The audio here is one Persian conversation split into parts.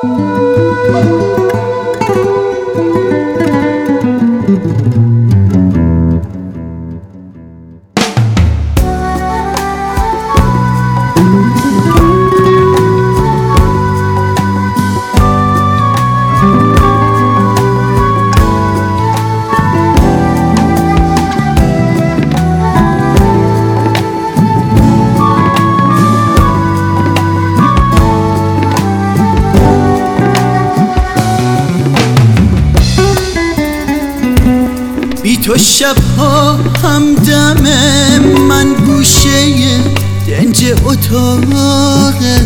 بی تو شبها همدم من گوشه دنج اتاقه،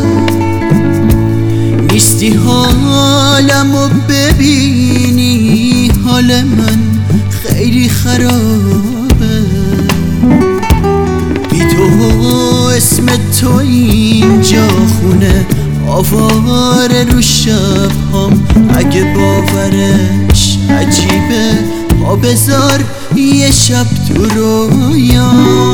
نیستی حالمو ببینی، حال من خیلی خرابه. بی تو اسم تو اینجا خونه آواره رو شبهام، اگه باورش عجیبه پا بذار یه شب تو رویا.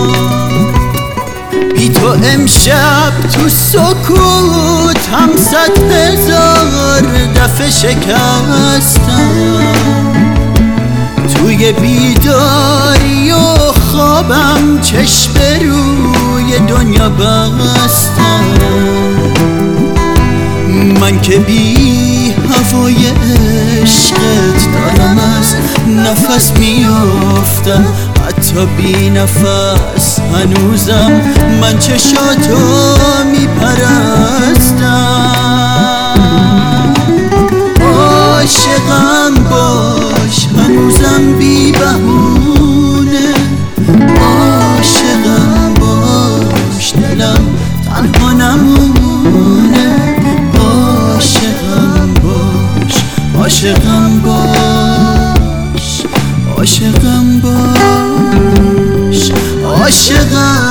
بی تو امشب تو سکوت هم 100,000 دفعه شکستم، توی بیداری و خوابم چشم روی دنیا بستم. من که بی هوای عشقت دارم از نفس میافتم، حتی بی نفس هنوزم من چشاتو میپرستم. عاشقم باش هنوزم بی بهونه، عاشقم باش دلم تنها نمونه. عاشقم باش، عاشقم باش، عاشقم باش، عاشقم